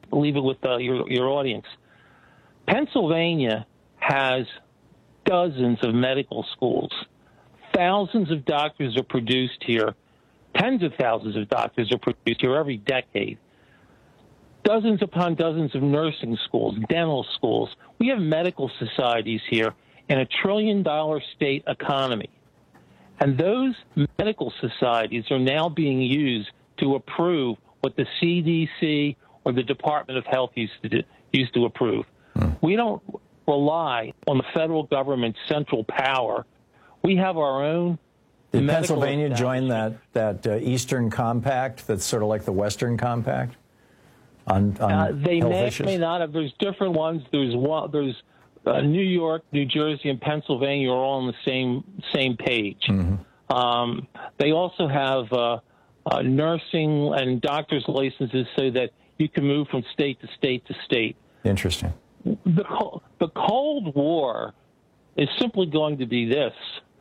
leave it with uh, your your audience. Pennsylvania has dozens of medical schools. Thousands of doctors are produced here. Tens of thousands of doctors are produced here every decade. Dozens upon dozens of nursing schools, dental schools. We have medical societies here in a trillion-dollar state economy. And those medical societies are now being used to approve what the C D C or the Department of Health used to do, used to approve. Hmm. We don't rely on the federal government's central power. We have our own. Did Pennsylvania join that that uh, Eastern Compact that's sort of like the Western Compact on, on uh, they health may, issues? may not have. There's different ones. There's one. There's uh, New York, New Jersey, and Pennsylvania are all on the same same page. Mm-hmm. Um, they also have uh, uh, nursing and doctor's licenses so that you can move from state to state to state. Interesting. The the Cold War is simply going to be this.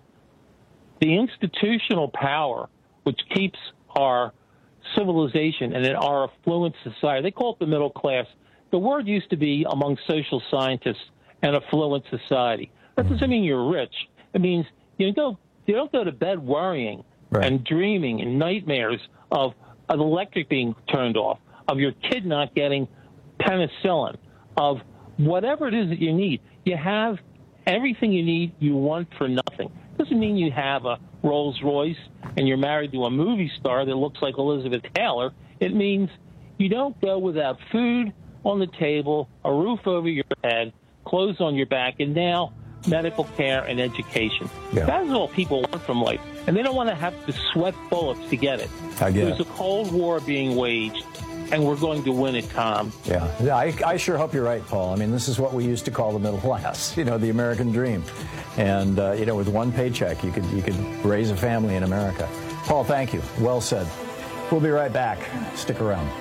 The institutional power which keeps our civilization and our affluent society, they call it the middle class. The word used to be among social scientists an affluent society. That doesn't mean you're rich. It means you go you don't go to bed worrying right. and dreaming and nightmares of an electric being turned off, of your kid not getting penicillin, of whatever it is that you need. You have everything you need you want for nothing. Doesn't mean you have a Rolls Royce and you're married to a movie star that looks like Elizabeth Taylor. It means you don't go without food on the table, a roof over your head, clothes on your back, and now medical care and education. Yeah. That's all people want from life. And they don't want to have to sweat bullets to get it. I get There's it. a Cold War being waged, and we're going to win it, Tom. Yeah, I, I sure hope you're right, Paul. I mean, this is what we used to call the middle class, you know, the American dream. And, uh, you know, with one paycheck, you could you could raise a family in America. Paul, thank you. Well said. We'll be right back. Stick around.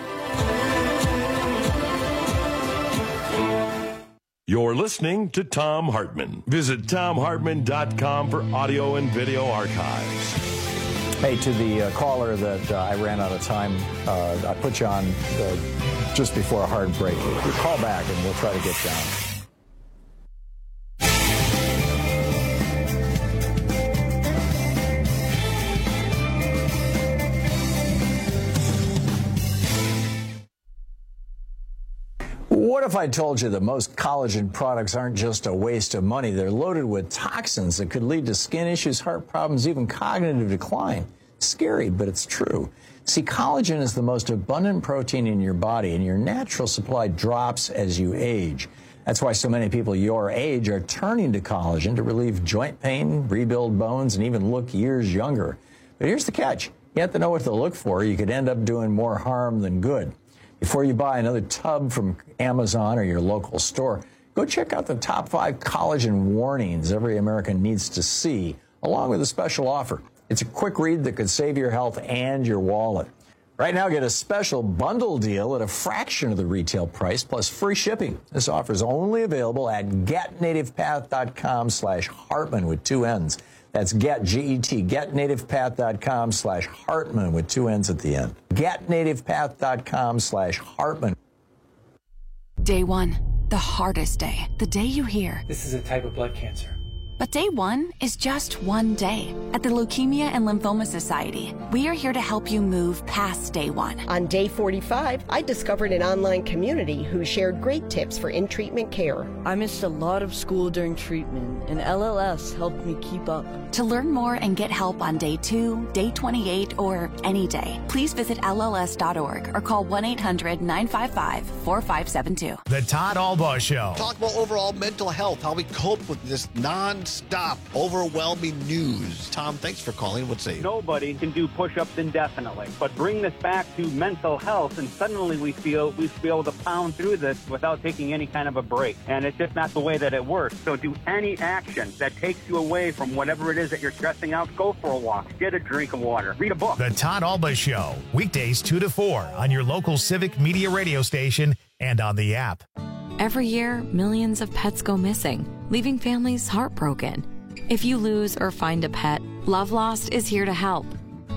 You're listening to Thom Hartmann. Visit Thom Hartmann dot com for audio and video archives. Hey, to the uh, caller that uh, I ran out of time, uh, I put you on uh, just before a hard break. You call back and we'll try to get you on. What if I told you that most collagen products aren't just a waste of money? They're loaded with toxins that could lead to skin issues, heart problems, even cognitive decline. Scary, but it's true. See, collagen is the most abundant protein in your body, and your natural supply drops as you age. That's why so many people your age are turning to collagen to relieve joint pain, rebuild bones, and even look years younger. But here's the catch. You have to know what to look for. You could end up doing more harm than good. Before you buy another tub from Amazon or your local store, go check out the top five collagen warnings every American needs to see, along with a special offer. It's a quick read that could save your health and your wallet. Right now, get a special bundle deal at a fraction of the retail price, plus free shipping. This offer is only available at getnativepath.com slash Hartmann with two N's. That's get, G E T, getnativepath.com slash Hartmann with two N's at the end. Getnativepath.com slash Hartmann. Day one, the hardest day. The day you hear, this is a type of blood cancer. But day one is just one day. At the Leukemia and Lymphoma Society, we are here to help you move past day one. On day forty-five, I discovered an online community who shared great tips for in-treatment care. I missed a lot of school during treatment, and L L S helped me keep up. To learn more and get help on day two, day twenty-eight, or any day, please visit L L S dot org or call one eight hundred nine five five four five seven two. The Todd Albaugh Show. Talk about overall mental health, how we cope with this non Stop overwhelming news. Tom, thanks for calling. What's say? Nobody can do push-ups indefinitely, but bring this back to mental health, and suddenly we feel we feel able to pound through this without taking any kind of a break. And it's just not the way that it works. So do any action that takes you away from whatever it is that you're stressing out. Go for a walk. Get a drink of water. Read a book. The Todd Albaugh Show. Weekdays two to four on your local Civic Media radio station and on the app. Every year, millions of pets go missing, leaving families heartbroken. If you lose or find a pet, Love Lost is here to help.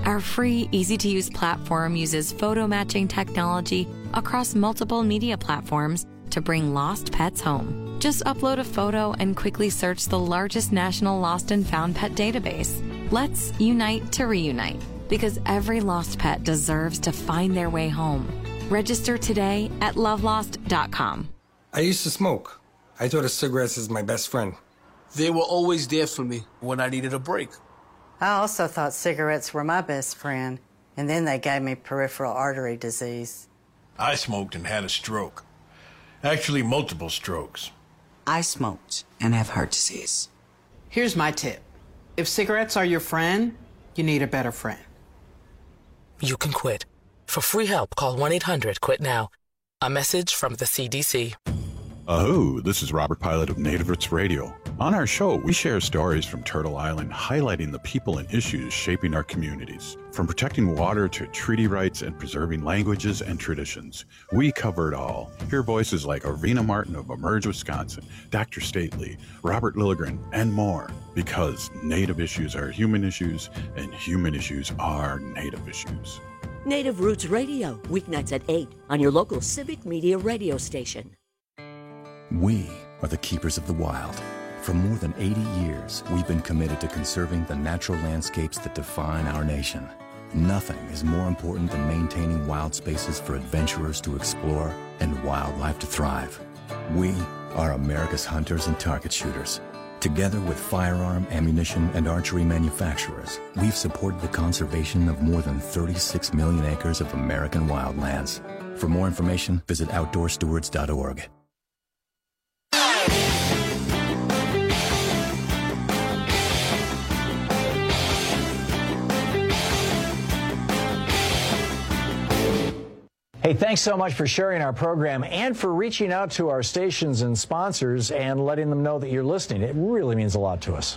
Our free, easy-to-use platform uses photo matching technology across multiple media platforms to bring lost pets home. Just upload a photo and quickly search the largest national lost and found pet database. Let's unite to reunite, because every lost pet deserves to find their way home. Register today at love lost dot com. I used to smoke. I thought of cigarettes as my best friend. They were always there for me when I needed a break. I also thought cigarettes were my best friend, and then they gave me peripheral artery disease. I smoked and had a stroke. Actually, multiple strokes. I smoked and have heart disease. Here's my tip. If cigarettes are your friend, you need a better friend. You can quit. For free help, call one eight hundred quit now. A message from the C D C. Aho, this is Robert Pilot of Native Roots Radio. On our show, we share stories from Turtle Island highlighting the people and issues shaping our communities. From protecting water to treaty rights and preserving languages and traditions, we cover it all. Hear voices like Arena Martin of Emerge, Wisconsin, Doctor Stately, Robert Lilligren, and more. Because Native issues are human issues, and human issues are Native issues. Native Roots Radio, weeknights at eight on your local Civic Media radio station. We are the keepers of the wild. For more than eighty years, we've been committed to conserving the natural landscapes that define our nation. Nothing is more important than maintaining wild spaces for adventurers to explore and wildlife to thrive. We are America's hunters and target shooters. Together with firearm, ammunition, and archery manufacturers, we've supported the conservation of more than thirty-six million acres of American wildlands. For more information, visit outdoor stewards dot org. Hey, thanks so much for sharing our program and for reaching out to our stations and sponsors and letting them know that you're listening. It really means a lot to us.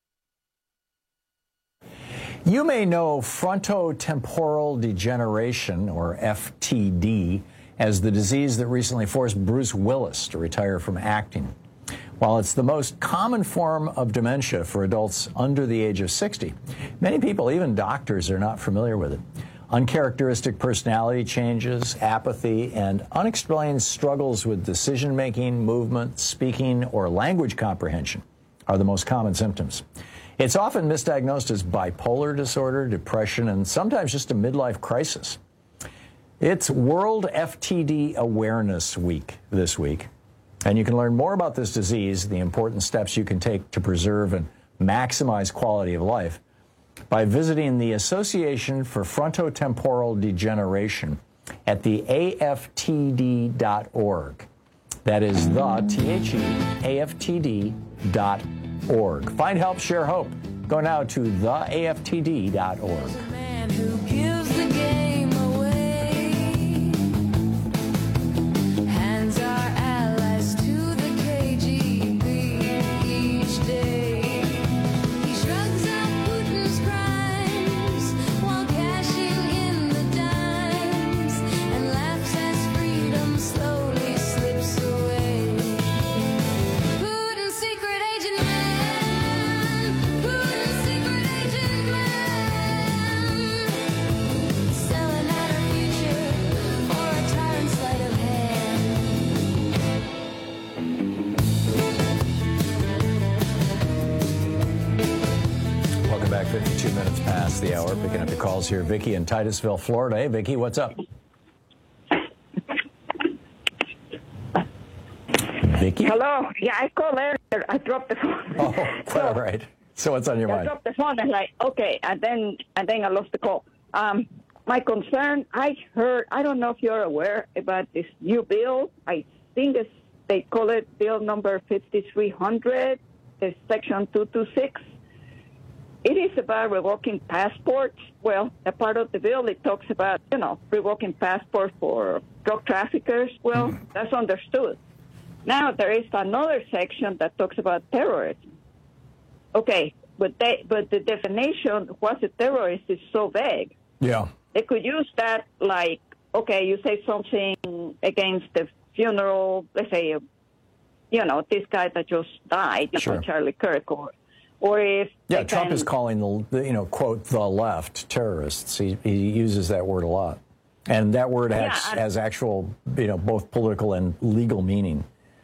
You may know frontotemporal degeneration, or F T D, as the disease that recently forced Bruce Willis to retire from acting. While it's the most common form of dementia for adults under the age of sixty, many people, even doctors, are not familiar with it. Uncharacteristic personality changes, apathy, and unexplained struggles with decision-making, movement, speaking, or language comprehension are the most common symptoms. It's often misdiagnosed as bipolar disorder, depression, and sometimes just a midlife crisis. It's World F T D Awareness Week this week, and you can learn more about this disease, the important steps you can take to preserve and maximize quality of life, by visiting the Association for Frontotemporal Degeneration at the A F T D dot org. That is the, T H E, A F T D dot org. Find help, share hope. Go now to the A F T D dot org. fifty-two minutes past the hour, picking up your calls here. Vicki in Titusville, Florida. Hey, Vicki, what's up? Vicki? Hello. Yeah, I called earlier. I dropped the phone. Oh, quite so, all right. So what's on your I mind? I dropped the phone and like, okay, and then and then I lost the call. Um, my concern, I heard, I don't know if you're aware about this new bill. I think it's, they call it bill number fifty-three hundred, it's section two twenty-six. It is about revoking passports. Well, a part of the bill, it talks about, you know, revoking passports for drug traffickers. Well, mm-hmm. that's understood. Now, there is another section that talks about terrorism. Okay, but they, but the definition, what's a terrorist, is so vague. Yeah. They could use that like, okay, you say something against the funeral, let's say, you know, this guy that just died, sure. Charlie Kirk, or or if yeah, they Trump can, is calling the you know quote the left terrorists. He he uses that word a lot, and that word has Yeah, I- has actual you know both political and legal meaning.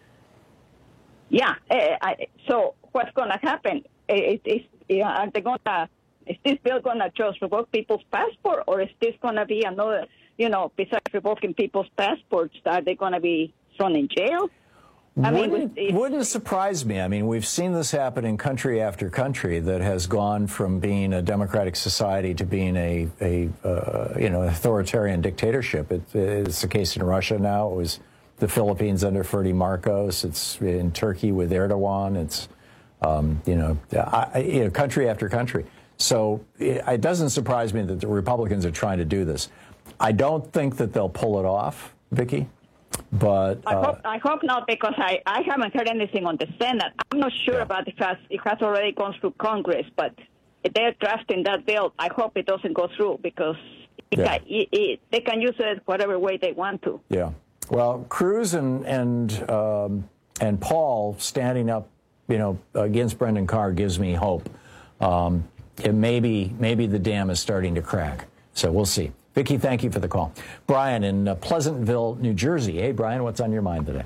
Yeah. Uh, I, so what's going to happen? Is, is, is, are they going to? Is this bill going to just revoke people's passport, or is this going to be another? You know, besides revoking people's passports, are they going to be thrown in jail? I mean, Wouldn't, with- wouldn't surprise me. I mean, we've seen this happen in country after country that has gone from being a democratic society to being a, a uh, you know, authoritarian dictatorship. It, it's the case in Russia now. It was the Philippines under Ferdy Marcos. It's in Turkey with Erdogan. It's, um, you know, I, you know, country after country. So it, it doesn't surprise me that the Republicans are trying to do this. I don't think that they'll pull it off, Vicki. But uh, I hope I hope not, because I, I haven't heard anything on the Senate. I'm not sure Yeah. about if it has, it has already gone through Congress, but if they're drafting that bill, I hope it doesn't go through, because it Yeah. can, it, it, they can use it whatever way they want to. yeah. Well, Cruz and and um, and Paul standing up, you know, against Brendan Carr gives me hope. Um, it maybe maybe the dam is starting to crack. So we'll see. Vicki, thank you for the call. Brian in uh, Pleasantville, New Jersey. Hey, Brian, what's on your mind today?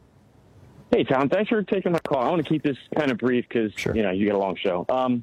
Hey, Tom, thanks for taking my call. I want to keep this kind of brief because, sure. you know, you get a long show. Um,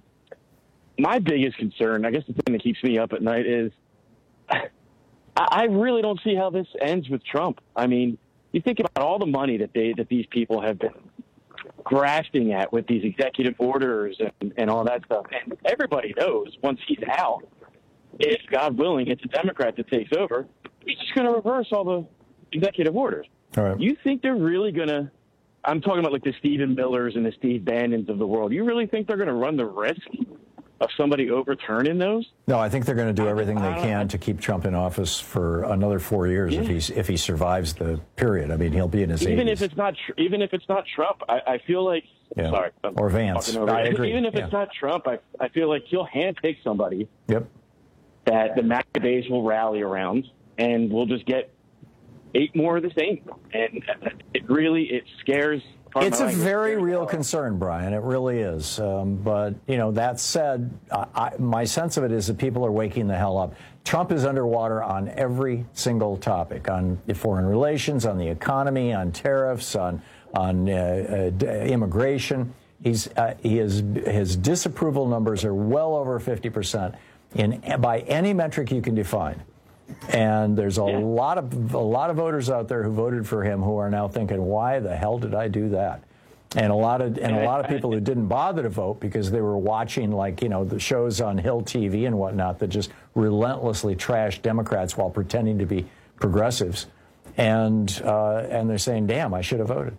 my biggest concern, I guess the thing that keeps me up at night is I, I really don't see how this ends with Trump. I mean, you think about all the money that they that these people have been grasping at with these executive orders and, and all that stuff. And everybody knows once he's out, if, God willing, it's a Democrat that takes over, he's just going to reverse all the executive orders. All right. You think they're really going to, I'm talking about like the Stephen Millers and the Steve Bannons of the world, you really think they're going to run the risk of somebody overturning those? No, I think they're going to do everything they can to keep Trump in office for another four years Yeah. if he's if he survives the period. I mean, he'll be in his Even eighties. if it's not, tr- even if it's not Trump, I, I feel like, Yeah. sorry. I'm Or Vance. talking over I you. agree. Even if Yeah. it's not Trump, I, I feel like he'll handpick somebody Yep. that the MAGA base will rally around, and we'll just get eight more of the same. And it really, it scares. pardon It's my a language, very scares real the hell concern, Brian. It really is. Um, but, you know, that said, I, I, my sense of it is that people are waking the hell up. Trump is underwater on every single topic, on foreign relations, on the economy, on tariffs, on on uh, uh, immigration. He's uh, he is his disapproval numbers are well over fifty percent in by any metric you can define. And there's a lot of a lot of voters out there who voted for him who are now thinking, why the hell did I do that? And a lot of and a lot of people who didn't bother to vote because they were watching, like, you know, the shows on Hill T V and whatnot that just relentlessly trash Democrats while pretending to be progressives, and uh, and they're saying, damn, I should have voted.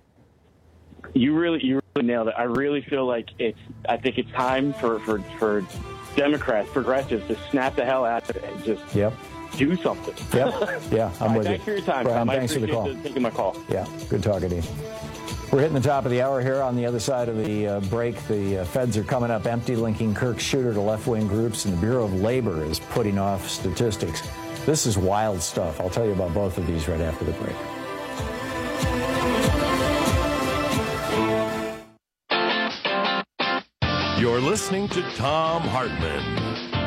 You really, you really nailed it. I really feel like it's. I think it's time for for for Democrats, progressives, to snap the hell out of it and just Yep. do something. Yep. Yeah, I'm All right, with thanks you. for your time, Brian, Tom. I thanks for the appreciate call. the- taking my call. Yeah, good talking to you. We're hitting the top of the hour here. On the other side of the uh, break, the uh, feds are coming up empty, linking Kirk Shooter to left-wing groups, and the Bureau of Labor is putting off statistics. This is wild stuff. I'll tell you about both of these right after the break. You're listening to Tom Hartman.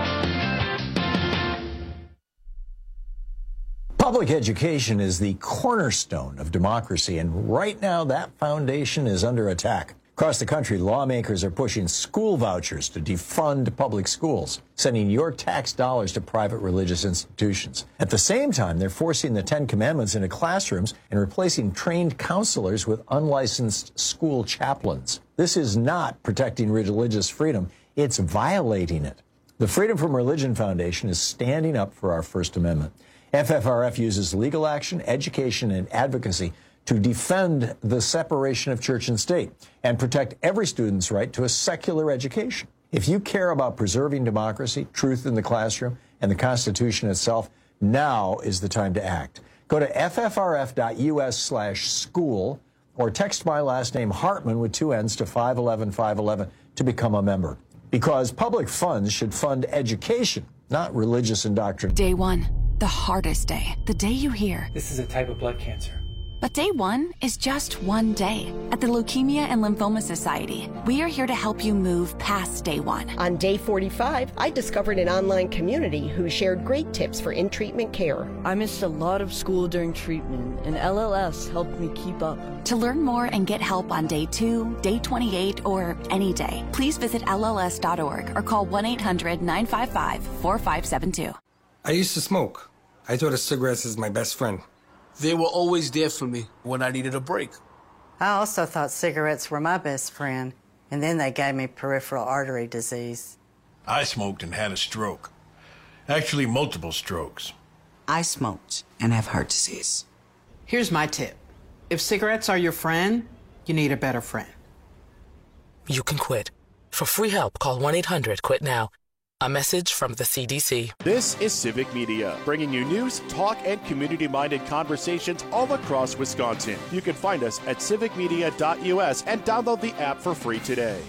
Public education is the cornerstone of democracy, and right now that foundation is under attack. Across the country, lawmakers are pushing school vouchers to defund public schools, sending your tax dollars to private religious institutions. At the same time, they're forcing the Ten Commandments into classrooms and replacing trained counselors with unlicensed school chaplains. This is not protecting religious freedom, it's violating it. The Freedom from Religion Foundation is standing up for our First Amendment. F F R F uses legal action, education, and advocacy to defend the separation of church and state and protect every student's right to a secular education. If you care about preserving democracy, truth in the classroom, and the Constitution itself, now is the time to act. Go to ffrf.us slash school or text my last name Hartman with two N's to five one one five one one to become a member. Because public funds should fund education, not religious indoctrination. Day one, the hardest day. The day you hear, This is a type of blood cancer. But day one is just one day. At the Leukemia and Lymphoma Society, we are here to help you move past day one. On day forty-five, I discovered an online community who shared great tips for in-treatment care. I missed a lot of school during treatment, and L L S helped me keep up. To learn more and get help on day two, day twenty-eight, or any day, please visit L L S dot org or call one eight hundred nine five five four five seven two. I used to smoke. I thought of cigarettes as my best friend. They were always there for me when I needed a break. I also thought cigarettes were my best friend, and then they gave me peripheral artery disease. I smoked and had a stroke. Actually, multiple strokes. I smoked and have heart disease. Here's my tip. If cigarettes are your friend, you need a better friend. You can quit. For free help, call one eight hundred quit now. A message from the C D C. This is Civic Media, bringing you news, talk, and community-minded conversations all across Wisconsin. You can find us at civic media dot U S and download the app for free today.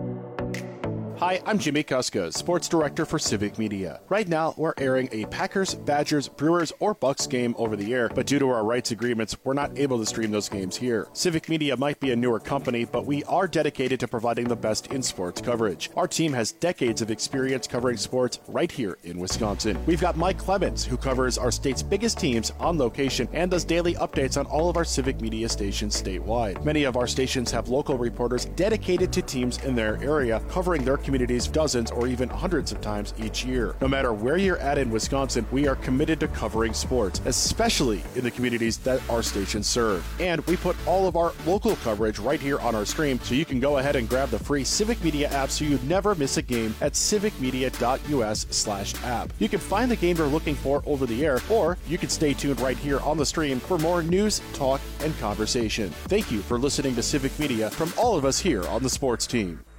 Hi, I'm Jimmy Kuska, Sports Director for Civic Media. Right now, we're airing a Packers, Badgers, Brewers, or Bucks game over the air, but due to our rights agreements, we're not able to stream those games here. Civic Media might be a newer company, but we are dedicated to providing the best in sports coverage. Our team has decades of experience covering sports right here in Wisconsin. We've got Mike Clemens, who covers our state's biggest teams on location and does daily updates on all of our Civic Media stations statewide. Many of our stations have local reporters dedicated to teams in their area, covering their communities dozens or even hundreds of times each year. No matter where you're at in Wisconsin, we are committed to covering sports, especially in the communities that our stations serve. And we put all of our local coverage right here on our stream, so you can go ahead and grab the free Civic Media app so you never miss a game at civic media dot U S slash app. You can find the game you're looking for over the air, or you can stay tuned right here on the stream for more news, talk, and conversation. Thank you for listening to Civic Media from all of us here on the sports team.